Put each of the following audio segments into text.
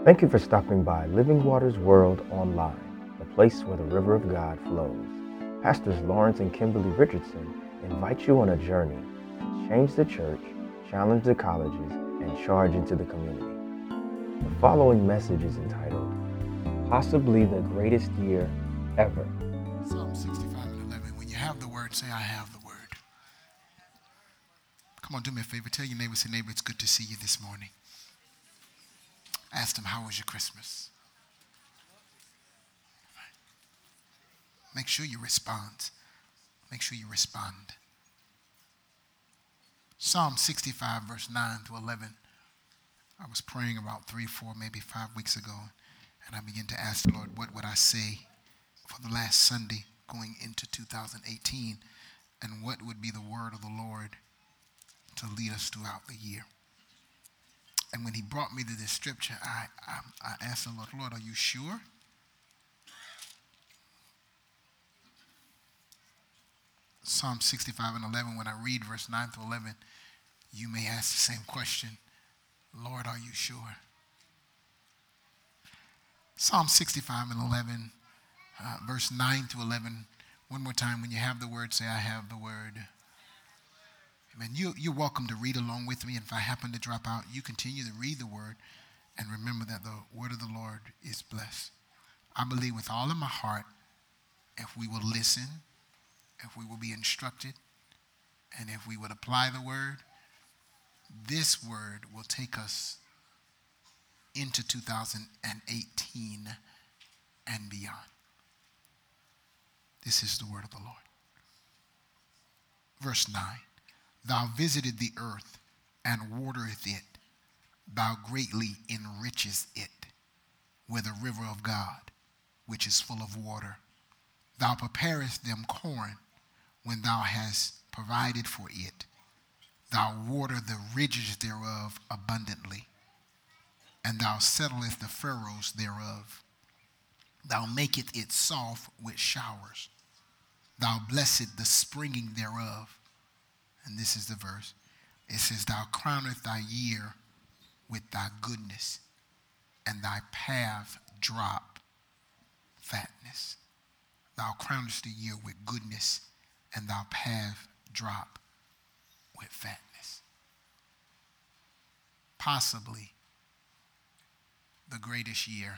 Thank you for stopping by Living Waters World Online, the place where the river of God flows. Pastors Lawrence and Kimberly Richardson invite you on a journey to change the church, challenge the colleges, and charge into the community. The following message is entitled, Possibly the Greatest Year Ever. Psalm 65:11. When you have the word, say, I have the word. Come on, do me a favor. Tell your neighbor, say, neighbor, it's good to see you this morning. Ask them, how was your Christmas? Make sure you respond. Make sure you respond. Psalm 65, verse 9 to 11. I was praying about 3, 4, maybe 5 weeks ago, and I began to ask the Lord, what would I say for the last Sunday going into 2018, and what would be the word of the Lord to lead us throughout the year. And when he brought me to this scripture, I asked the Lord, are you sure? Psalm 65:11, when I read verse 9 to 11, you may ask the same question. Lord, are you sure? Psalm 65:11, verse 9 to 11. One more time, when you have the word, say, I have the word. Amen. You're welcome to read along with me. And if I happen to drop out, you continue to read the word and remember that the word of the Lord is blessed. I believe with all of my heart, if we will listen, if we will be instructed, and if we would apply the word, this word will take us into 2018 and beyond. This is the word of the Lord. Verse 9. Thou visited the earth and watereth it. Thou greatly enrichest it with a river of God, which is full of water. Thou preparest them corn when thou hast provided for it. Thou water the ridges thereof abundantly, and thou settlest the furrows thereof. Thou makest it soft with showers. Thou blessest the springing thereof. And this is the verse. It says, thou crownest thy year with thy goodness, and thy path drop fatness. Thou crownest the year with goodness, and thy path drop with fatness. Possibly the greatest year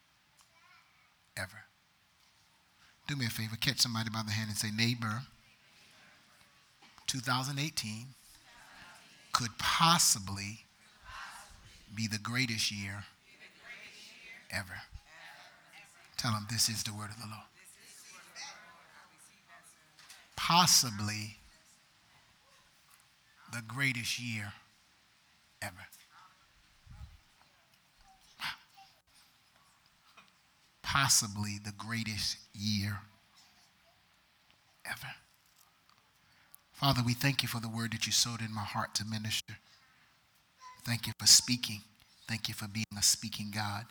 ever. Do me a favor, catch somebody by the hand and say, neighbor, 2018 could possibly be the greatest year ever. Tell them this is the word of the Lord. Possibly the greatest year ever. Possibly the greatest year ever. Father, we thank you for the word that you sowed in my heart to minister. Thank you for speaking. Thank you for being a speaking God.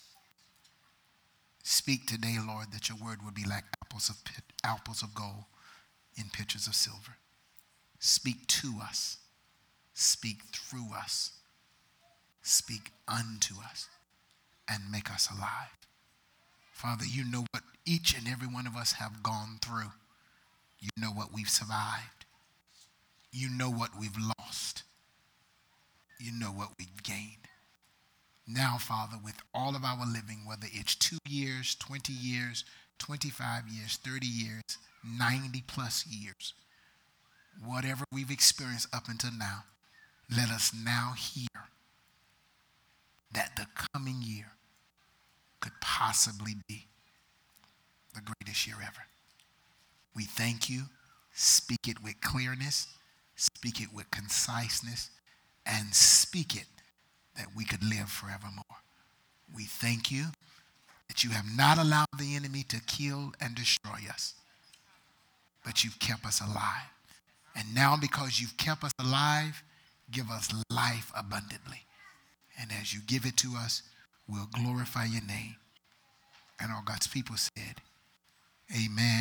Speak today, Lord, that your word would be like apples of gold in pitchers of silver. Speak to us. Speak through us. Speak unto us and make us alive. Father, you know what each and every one of us have gone through. You know what we've survived. You know what we've lost. You know what we've gained. Now, Father, with all of our living, whether it's 2 years, 20 years, 25 years, 30 years, 90 plus years, whatever we've experienced up until now, let us now hear that the coming year could possibly be the greatest year ever. We thank you. Speak it with clearness. Speak it with conciseness. And speak it that we could live forevermore. We thank you that you have not allowed the enemy to kill and destroy us, but you've kept us alive. And now because you've kept us alive, give us life abundantly. And as you give it to us, we'll glorify your name. And all God's people said, amen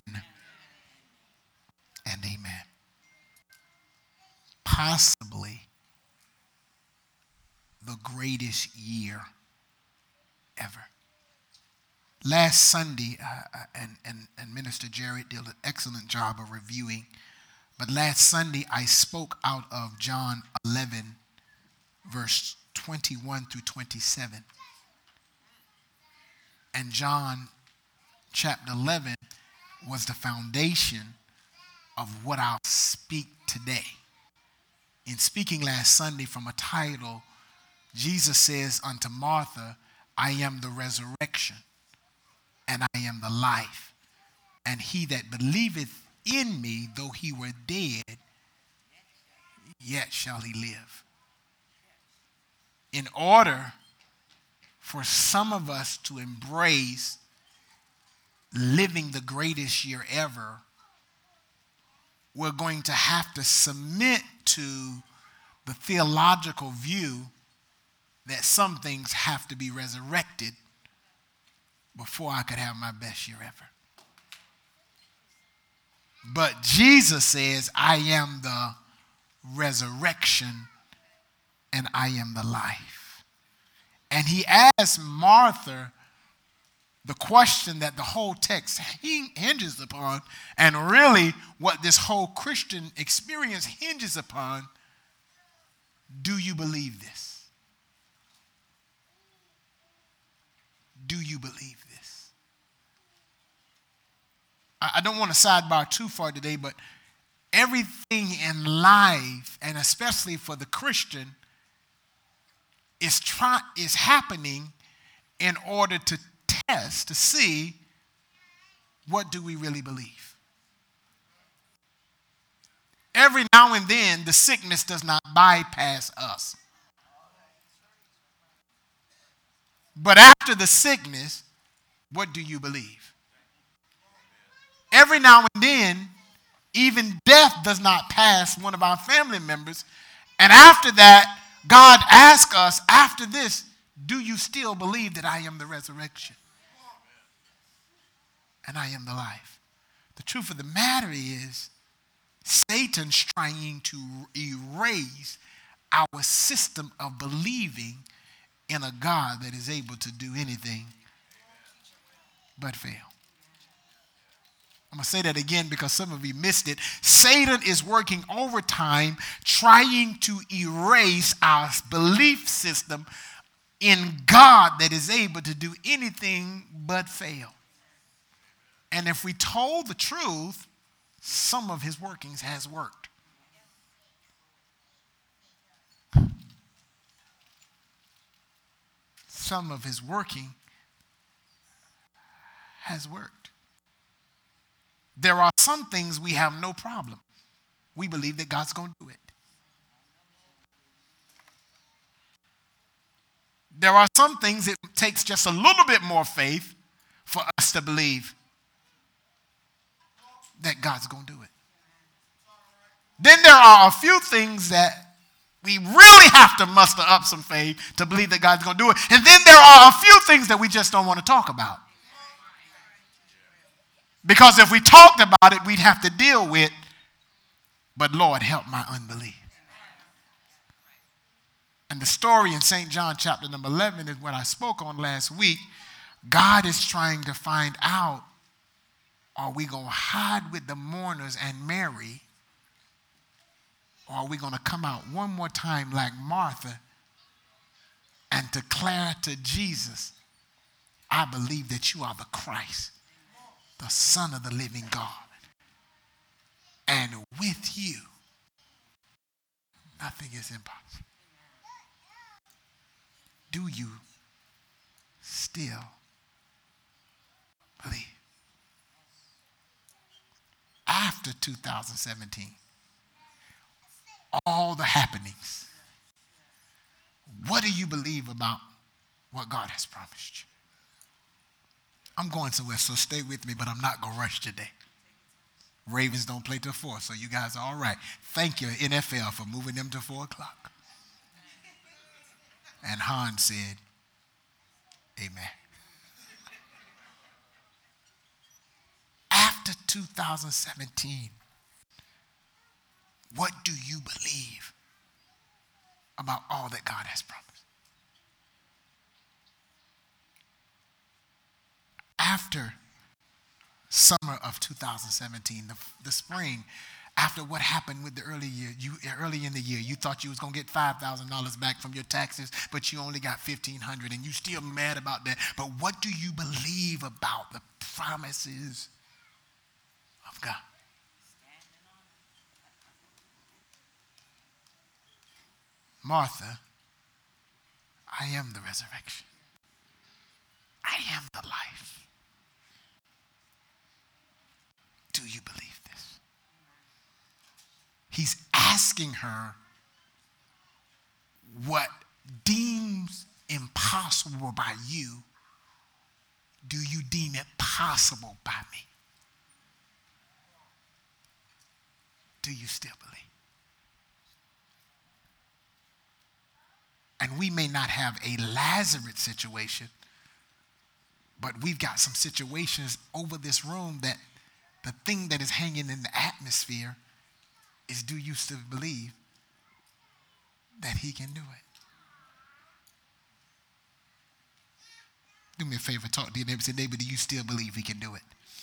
and amen. Possibly the greatest year ever. Last Sunday, and Minister Jared did an excellent job of reviewing, but last Sunday I spoke out of John 11, verse 21 through 27. And John chapter 11 was the foundation of what I'll speak today. In speaking last Sunday from a title, Jesus says unto Martha, I am the resurrection, and I am the life. And he that believeth in me, though he were dead, yet shall he live. In order for some of us to embrace living the greatest year ever, we're going to have to submit to the theological view that some things have to be resurrected before I could have my best year ever. But Jesus says, I am the resurrection and I am the life. And he asked Martha the question that the whole text hinges upon, and really what this whole Christian experience hinges upon. Do you believe this? Do you believe this? I don't want to sidebar too far today, but everything in life, and especially for the Christian, is happening in order to test, to see what do we really believe. Every now and then, the sickness does not bypass us. But after the sickness, what do you believe? Every now and then, even death does not pass one of our family members. And after that, God asks us, after this, do you still believe that I am the resurrection? And I am the life. The truth of the matter is, Satan's trying to erase our system of believing in a God that is able to do anything but fail. I'm going to say that again because some of you missed it. Satan is working overtime trying to erase our belief system in God that is able to do anything but fail. And if we told the truth, some of his workings has worked. Some of his working has worked. There are some things we have no problem. We believe that God's going to do it. There are some things it takes just a little bit more faith for us to believe that God's going to do it. Then there are a few things that we really have to muster up some faith to believe that God's going to do it. And then there are a few things that we just don't want to talk about. Because if we talked about it, we'd have to deal with, but Lord, help my unbelief. And the story in St. John chapter number 11 is what I spoke on last week. God is trying to find out, are we going to hide with the mourners and Mary? Or are we going to come out one more time like Martha and declare to Jesus, I believe that you are the Christ, the Son of the living God. And with you, nothing is impossible. Do you still believe? After 2017, all the happenings, what do you believe about what God has promised you? I'm going somewhere, so stay with me, but I'm not going to rush today. Ravens don't play till 4, so you guys are all right. Thank you, NFL, for moving them to 4 o'clock. And Han said, amen. After 2017, what do you believe about all that God has promised? after summer of 2017, the spring, after what happened with the early in the year, you thought you was going to get $5,000 back from your taxes, but you only got $1,500, and you still mad about that. But what do you believe about the promises of God? Martha, I am the resurrection. I am the life. Do you believe this? He's asking her what deems impossible by you, do you deem it possible by me? Do you still believe? And we may not have a Lazarus situation, but we've got some situations over this room that the thing that is hanging in the atmosphere is, do you still believe that he can do it? Do me a favor, talk to your neighbor. Say, neighbor, do you still believe he can do it?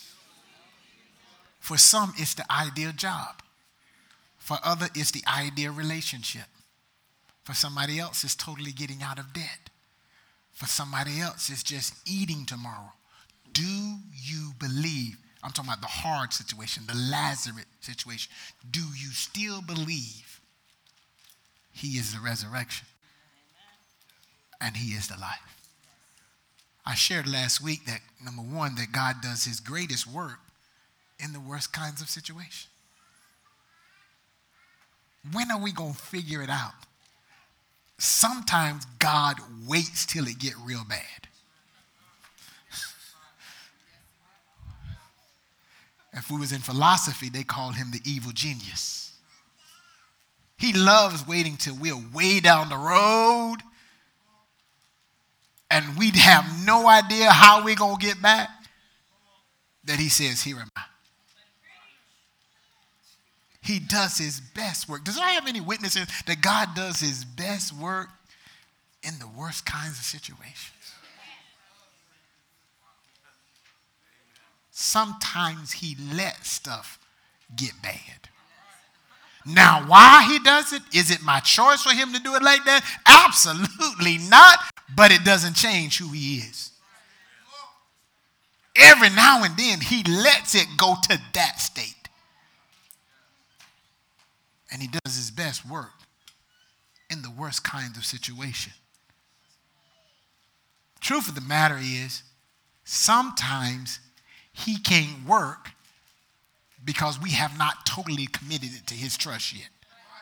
For some, it's the ideal job. For others, it's the ideal relationship. For somebody else, it's totally getting out of debt. For somebody else, it's just eating tomorrow. Do you believe? I'm talking about the hard situation, the Lazarus situation. Do you still believe he is the resurrection and he is the life? I shared last week that, number one, that God does his greatest work in the worst kinds of situations. When are we going to figure it out? Sometimes God waits till it get real bad. If we was in philosophy, they call him the evil genius. He loves waiting till we're way down the road and we'd have no idea how we're going to get back, that he says, here am I. He does his best work. Does I have any witnesses that God does his best work in the worst kinds of situations? Sometimes he lets stuff get bad. Now, why he does it? Is it my choice for him to do it like that? Absolutely not, but it doesn't change who he is. Every now and then, he lets it go to that state. And he does his best work in the worst kinds of situations. Truth of the matter is, sometimes he can't work because we have not totally committed it to his trust yet.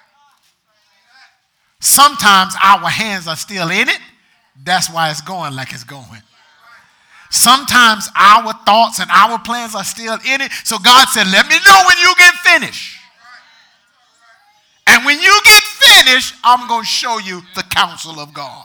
Sometimes our hands are still in it. That's why it's going like it's going. Sometimes our thoughts and our plans are still in it. So God said, let me know when you get finished. And when you get finished, I'm going to show you the counsel of God.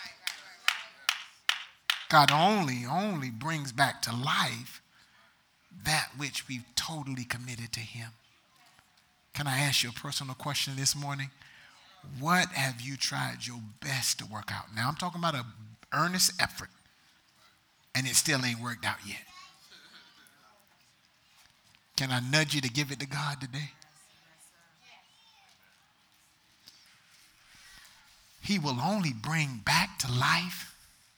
God only brings back to life that which we've totally committed to him. Can I ask you a personal question this morning? What have you tried your best to work out? Now, I'm talking about an earnest effort, and it still ain't worked out yet. Can I nudge you to give it to God today? He will only bring back to life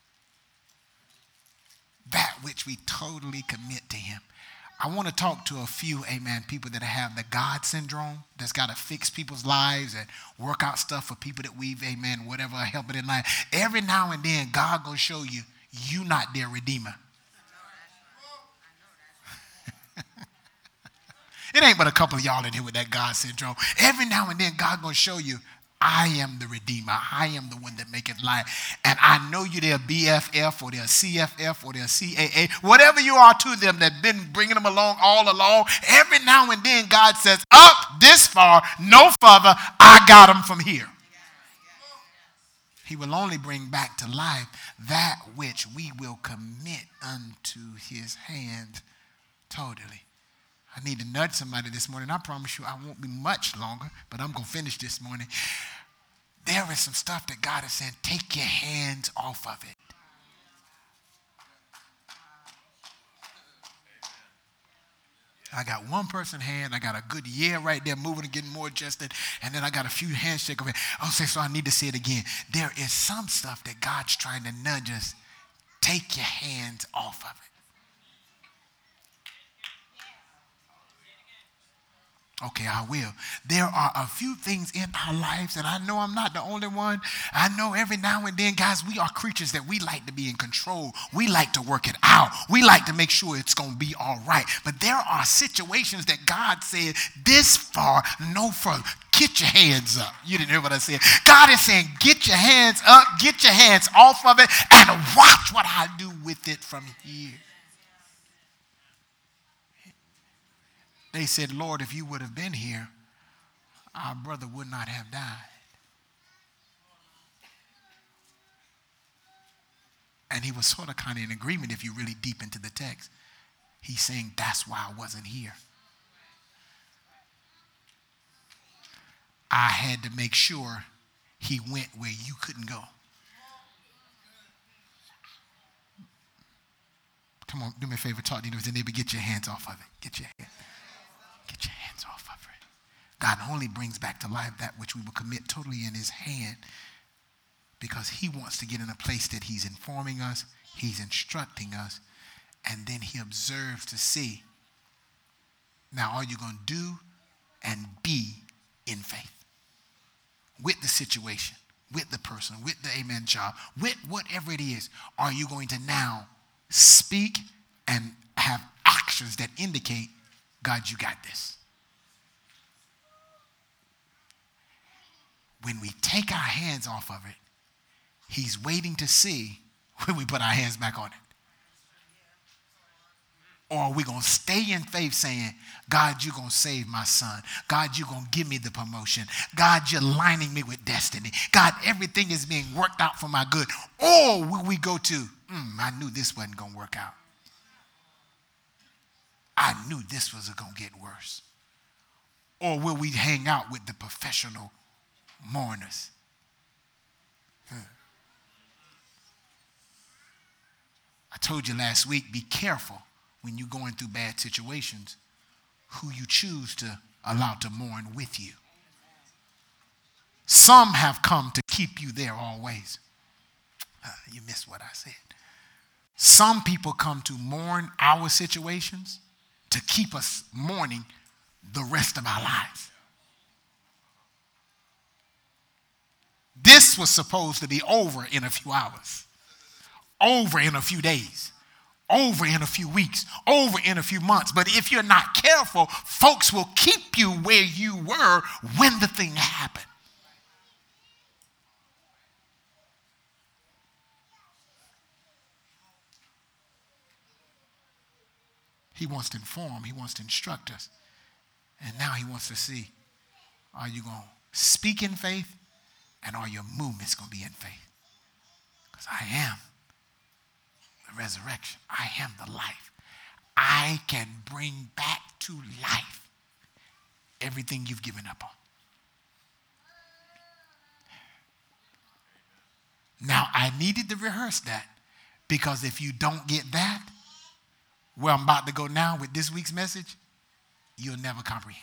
that which we totally commit to him. I want to talk to a few, amen, people that have the God syndrome, that's got to fix people's lives and work out stuff for people that we've, amen, whatever, helping in life. Every now and then, God going to show you, you not their redeemer. It ain't but a couple of y'all in here with that God syndrome. Every now and then, God going to show you, I am the redeemer. I am the one that maketh life. And I know you their BFF or their CFF or their CAA, whatever you are to them that been bringing them along all along. Every now and then God says, up this far, no further, I got them from here. He will only bring back to life that which we will commit unto his hand totally. I need to nudge somebody this morning. I promise you I won't be much longer, but I'm going to finish this morning. There is some stuff that God is saying, take your hands off of it. I got one person hand. I got a good yeah right there, moving and getting more adjusted. And then I got a few handshake of it. I'll say, so I need to say it again. There is some stuff that God's trying to nudge us. Take your hands off of it. Okay, I will. There are a few things in our lives, and I know I'm not the only one. I know every now and then, guys, we are creatures that we like to be in control. We like to work it out. We like to make sure it's going to be all right. But there are situations that God said, this far, no further. Get your hands up. You didn't hear what I said. God is saying, get your hands up, get your hands off of it, and watch what I do with it from here. They said, Lord, if you would have been here, our brother would not have died. And he was sort of kind of in agreement if you really deep into the text. He's saying, that's why I wasn't here. I had to make sure he went where you couldn't go. Come on, do me a favor, talk to your neighbor, get your hands off of it. Get your hands off of it. God only brings back to life that which we will commit totally in his hand, because he wants to get in a place that he's informing us, he's instructing us, and then he observes to see, now are you going to do and be in faith with the situation, with the person, with the amen job, with whatever it is? Are you going to now speak and have actions that indicate, God, you got this? When we take our hands off of it, he's waiting to see when we put our hands back on it. Or are we going to stay in faith saying, God, you're going to save my son. God, you're going to give me the promotion. God, you're lining me with destiny. God, everything is being worked out for my good. Or will we go to, I knew this wasn't going to work out. I knew this was going to get worse. Or will we hang out with the professional mourners? I told you last week, be careful when you're going through bad situations who you choose to allow to mourn with you. Some have come to keep you there always. You missed what I said. Some people come to mourn our situations to keep us mourning the rest of our lives. This was supposed to be over in a few hours, over in a few days, over in a few weeks, over in a few months. But if you're not careful, folks will keep you where you were when the thing happened. He wants to inform, he wants to instruct us. And now he wants to see, are you going to speak in faith, and are your movements going to be in faith? Because I am the resurrection. I am the life. I can bring back to life everything you've given up on. Now, I needed to rehearse that, because if you don't get that, where I'm about to go now with this week's message, you'll never comprehend.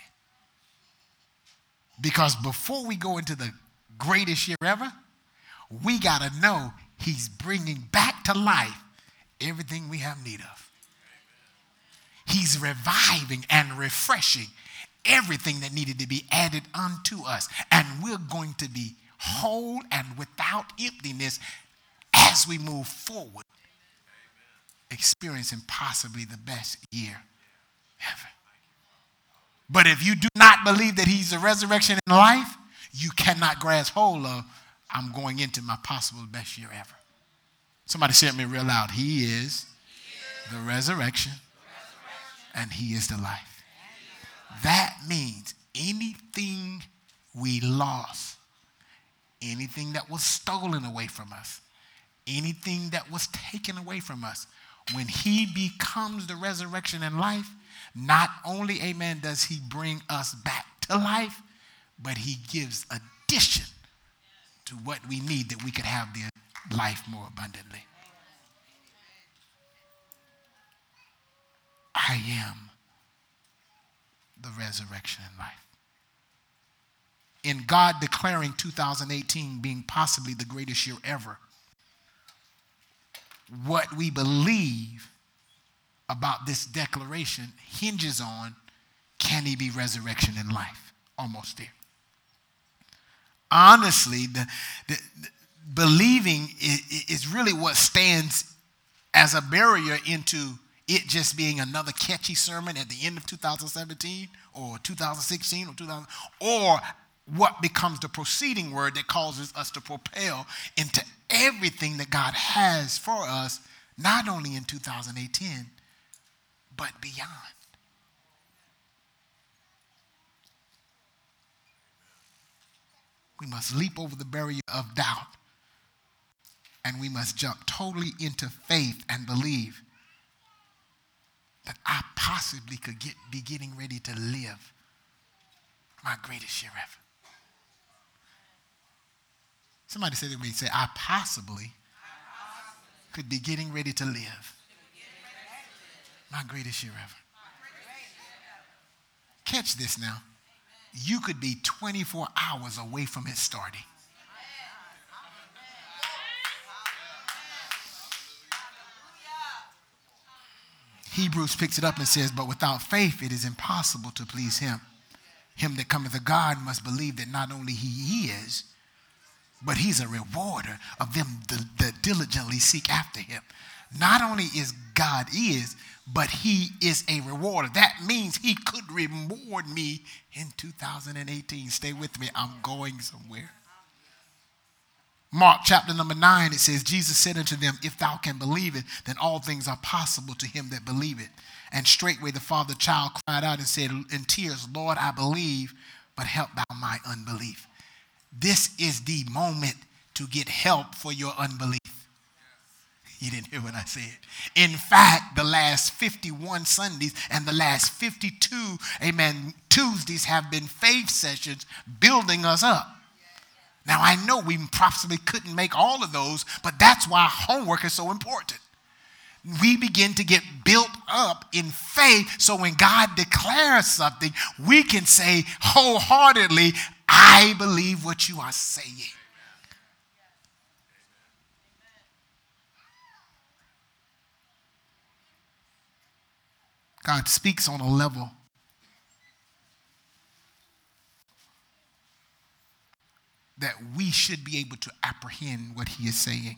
Because before we go into the greatest year ever, we got to know he's bringing back to life everything we have need of. He's reviving and refreshing everything that needed to be added unto us. And we're going to be whole and without emptiness as we move forward, experiencing possibly the best year ever. But if you do not believe that he's the resurrection in life, you cannot grasp hold of, I'm going into my possible best year ever. Somebody say it me real loud. He is the resurrection and he is the life. That means anything we lost, anything that was stolen away from us, anything that was taken away from us, when he becomes the resurrection and life, not only, amen, does he bring us back to life, but he gives addition to what we need that we could have the life more abundantly. I am the resurrection and life. In God declaring 2018 being possibly the greatest year ever, what we believe about this declaration hinges on, can he be resurrection and life? Almost there. Honestly, the believing is really what stands as a barrier into it just being another catchy sermon at the end of 2017 or 2016 or what becomes the proceeding word that causes us to propel into everything that God has for us, not only in 2018, but beyond. We must leap over the barrier of doubt, and we must jump totally into faith and believe that I possibly could be getting ready to live my greatest year ever. Somebody said to me, say, I possibly could be getting ready to live my greatest year ever. Catch this now. You could be 24 hours away from it starting. Hebrews picks it up and says, but without faith it is impossible to please him. Him that cometh to God must believe that not only he is, but he's a rewarder of them that diligently seek after him. Not only is God is, but he is a rewarder. That means he could reward me in 2018. Stay with me. I'm going somewhere. Mark chapter number 9, it says, Jesus said unto them, if thou can believe it, then all things are possible to him that believe it. And straightway the father child cried out and said in tears, Lord, I believe, but help thou my unbelief. This is the moment to get help for your unbelief. You didn't hear what I said. In fact, the last 51 Sundays and the last 52, Tuesdays have been faith sessions building us up. Now, I know we possibly couldn't make all of those, but that's why homework is so important. We begin to get built up in faith, so when God declares something, we can say wholeheartedly, I believe what you are saying. God speaks on a level that we should be able to apprehend what he is saying.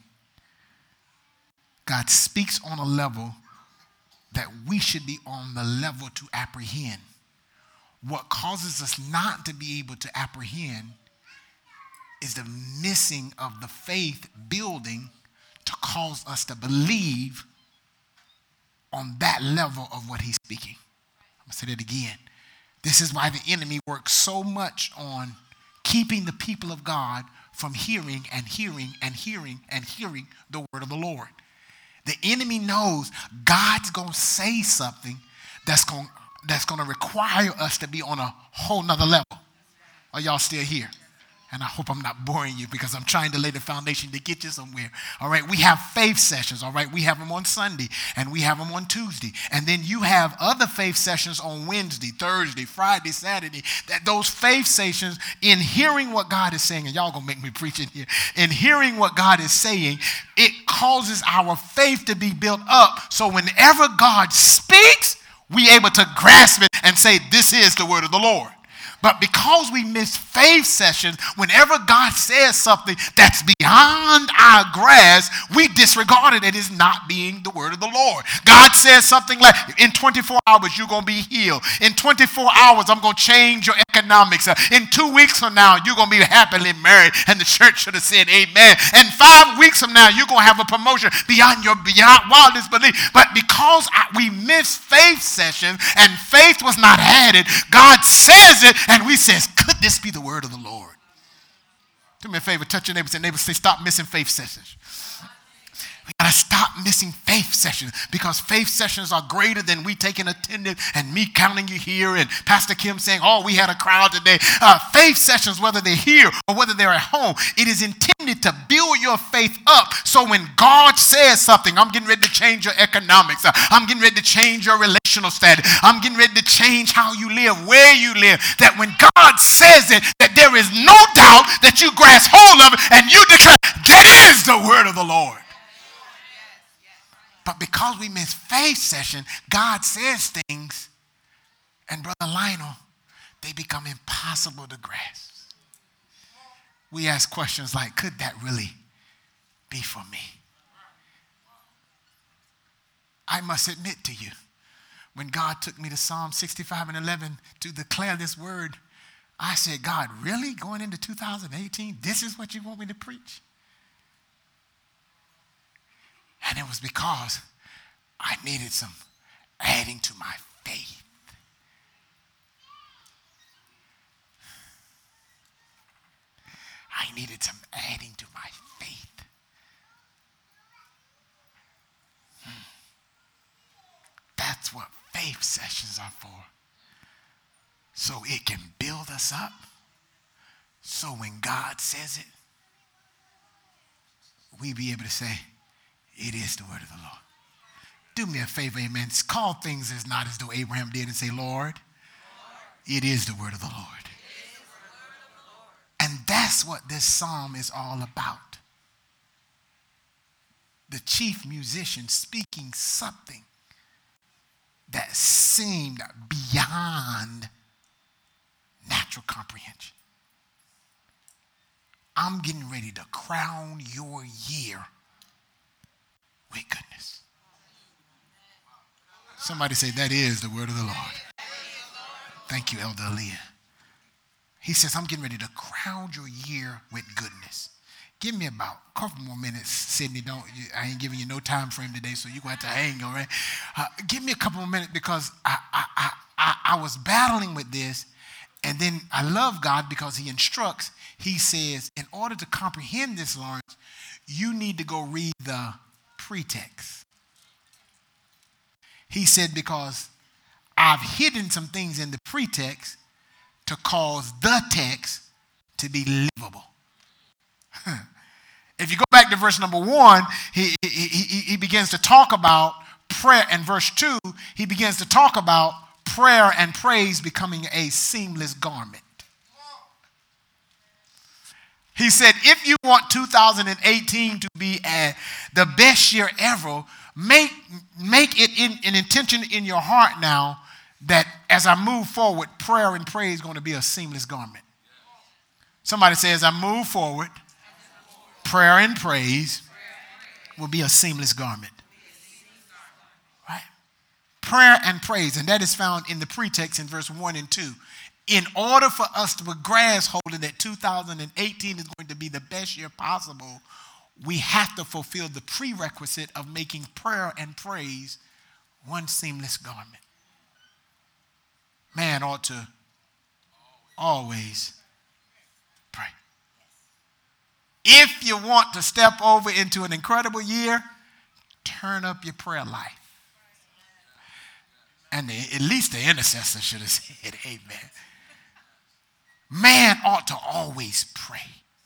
God speaks on a level that we should be on the level to apprehend. What causes us not to be able to apprehend is the missing of the faith building to cause us to believe on that level of what he's speaking. I'm going to say that again. This is why the enemy works so much on keeping the people of God from hearing and hearing and hearing and hearing the word of the Lord. The enemy knows God's going to say something that's going to require us to be on a whole nother level. Are y'all still here? And I hope I'm not boring you because I'm trying to lay the foundation to get you somewhere. All right, we have faith sessions. All right, we have them on Sunday and we have them on Tuesday. And then you have other faith sessions on Wednesday, Thursday, Friday, Saturday. Those faith sessions, in hearing what God is saying, and y'all going to make me preach in here, in hearing what God is saying, it causes our faith to be built up. So whenever God speaks, we're able to grasp it and say, this is the word of the Lord. But because we miss faith sessions, whenever God says something that's beyond our grasp, we disregard it and it's not being the word of the Lord. God says something like, in 24 hours, you're going to be healed. In 24 hours, I'm going to change your economics. In 2 weeks from now, you're going to be happily married. And the church should have said amen. And 5 weeks from now, you're going to have a promotion beyond wildest belief. But because we miss faith sessions and faith was not added, God says it and we says, could this be the word of the Lord? Do me a favor, touch your neighbor, say, neighbor, say, stop missing faith sessions. We got got to stop missing faith sessions, because faith sessions are greater than we taking attendance and me counting you here and Pastor Kim saying, oh, we had a crowd today. Faith sessions, whether they're here or whether they're at home, it is intended to build your faith up, so when God says something, I'm getting ready to change your economics, I'm getting ready to change your relational status, I'm getting ready to change how you live, where you live, that when God says it, that there is no doubt that you grasp hold of it and you declare, that is the word of the Lord. But because we miss faith session, God says things, and Brother Lionel, they become impossible to grasp. We ask questions like, could that really be for me? I must admit to you, when God took me to Psalm 65 and 11 to declare this word, I said, God, really? Going into 2018, this is what you want me to preach? And it was because I needed some adding to my faith. I needed some adding to my faith. That's what faith sessions are for. So it can build us up. So when God says it, we be able to say, it is the word of the Lord. Do me a favor, amen. Call things as not as though Abraham did and say, Lord, it is the word of the Lord. And that's what this psalm is all about. The chief musician speaking something that seemed beyond natural comprehension. I'm getting ready to crown your year with goodness. Somebody say, that is the word of the Lord. Thank you, Elder Aaliyah. He says, I'm getting ready to crown your year with goodness. Give me about a couple more minutes, Sydney. I ain't giving you no time frame today, so you're going to have to hang, all right? Give me a couple more minutes, because I was battling with this, and then I love God because he instructs. He says, in order to comprehend this, Lawrence, you need to go read the pretext. He said, because I've hidden some things in the pretext to cause the text to be livable. If you go back to verse number 1, he begins to talk about prayer. And verse 2, he begins to talk about prayer and praise becoming a seamless garment. He said, if you want 2018 to be the best year ever, make it an intention in your heart now that as I move forward, prayer and praise is going to be a seamless garment. Somebody say, as I move forward, prayer and praise will be a seamless garment. Right? Prayer and praise, and that is found in the pretext in verse 1 and 2. In order for us to grasp holding that 2018 is going to be the best year possible, we have to fulfill the prerequisite of making prayer and praise one seamless garment. Man ought to always pray. If you want to step over into an incredible year, turn up your prayer life. And at least the intercessor should have said, amen. Man ought to always pray.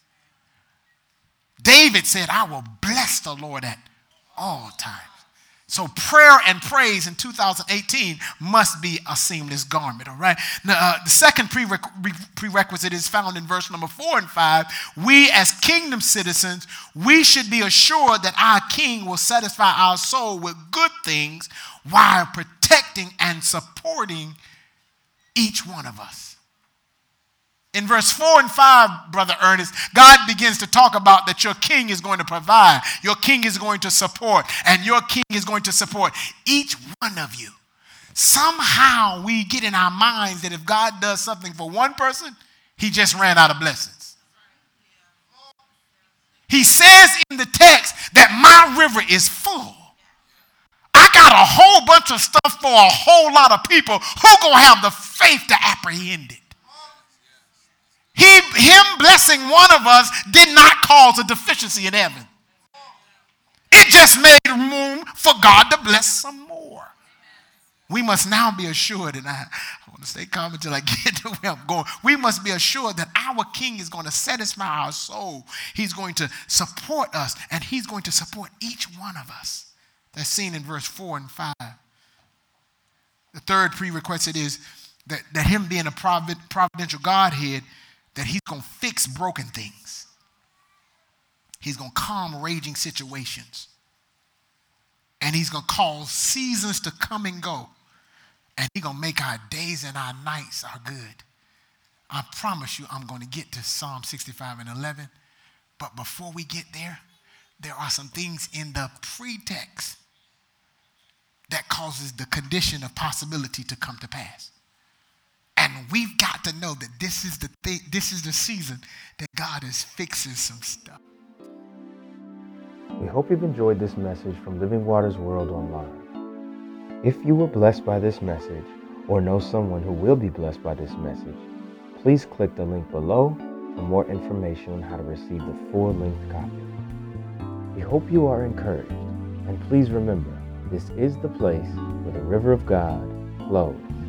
David said, I will bless the Lord at all times. So prayer and praise in 2018 must be a seamless garment, all right? Now, the second prerequisite is found in verse number 4 and 5. We as kingdom citizens, we should be assured that our king will satisfy our soul with good things while protecting and supporting each one of us. In verse 4 and 5, Brother Ernest, God begins to talk about that your king is going to provide, your king is going to support, and your king is going to support each one of you. Somehow we get in our minds that if God does something for one person, he just ran out of blessings. He says in the text that my river is full. I got a whole bunch of stuff for a whole lot of people who gonna have the faith to apprehend it. Him blessing one of us did not cause a deficiency in heaven. It just has made room for God to bless some more. We must now be assured, and I want to stay calm until I get to where I'm going. We must be assured that our King is going to satisfy our soul. He's going to support us, and he's going to support each one of us. That's seen in verse 4 and 5. The third prerequisite is that him being a providential Godhead, that he's going to fix broken things. He's going to calm raging situations. And he's going to cause seasons to come and go. And he's going to make our days and our nights are good. I promise you I'm going to get to Psalm 65 and 11. But before we get there, there are some things in the pretext that causes the condition of possibility to come to pass. And we've got to know that this is the season that God is fixing some stuff. We hope you've enjoyed this message from Living Waters World Online. If you were blessed by this message or know someone who will be blessed by this message, please click the link below for more information on how to receive the full-length copy. We hope you are encouraged, and please remember, this is the place where the river of God flows.